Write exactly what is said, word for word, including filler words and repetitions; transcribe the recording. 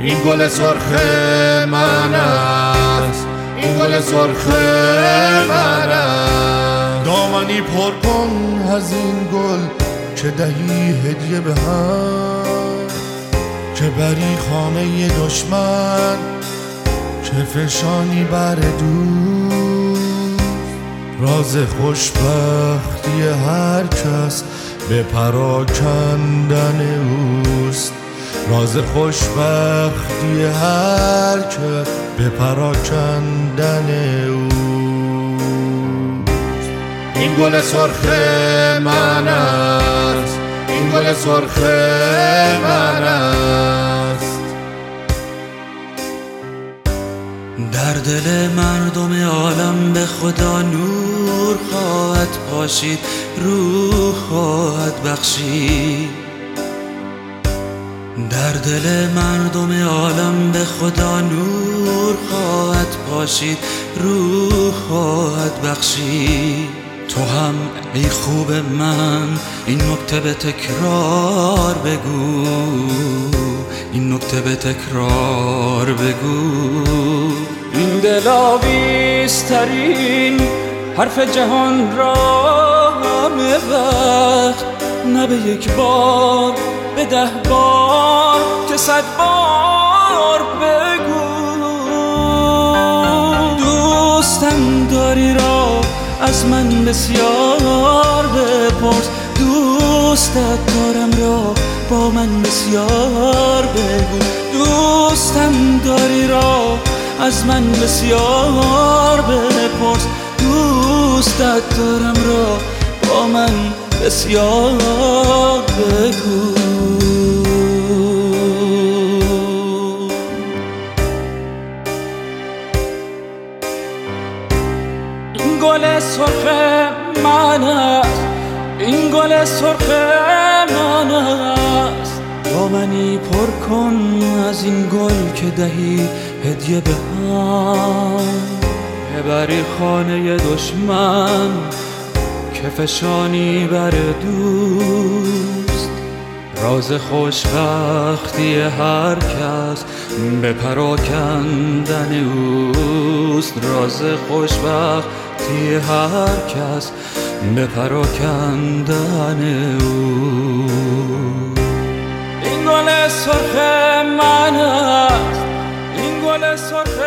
این گل سرخ من است، این گل سرخ من است. دامنی پر کن از این گل که دهی هدیه به هم، که بری خانه دشمن، که فشانی بر دوست. راز خوشبختی هر کس به پراکندن اوست، راز خوشبختی هر کس به پراکندن اوست. این گل سرخ من است، این گل سرخ من است. در دل مردم عالم به خدا نور خواهد پاشید، روح خواهد بخشید. در دل مردم عالم به خدا نور خواهد پاشید، روح خواهد بخشید. تو هم ای خوب من این نکته به تکرار بگو، این نکته به تکرار بگو. این دلاویزترین حرف جهان را همه وقت، نه به یک بار به ده بار که صد بار بگو. دوستم داری را از من بسیار بپرس، دوستت دارم را با من بسیار بگو. دوستم داری را از من بسیار بپرس، دوستت دارم را با من بسیار بگو. این گل سرخ من است، این گل سرخ من است. دامنی پر کن از این گل که دهی هدیه به هم، که بری خانه دشمن، که فشانی بر دوست. راز خوشبختی هر کس به پراکندن اوست، راز خوشبختی هر کس به پراکندن اوست. این گل سرخ من است، این گل سرخ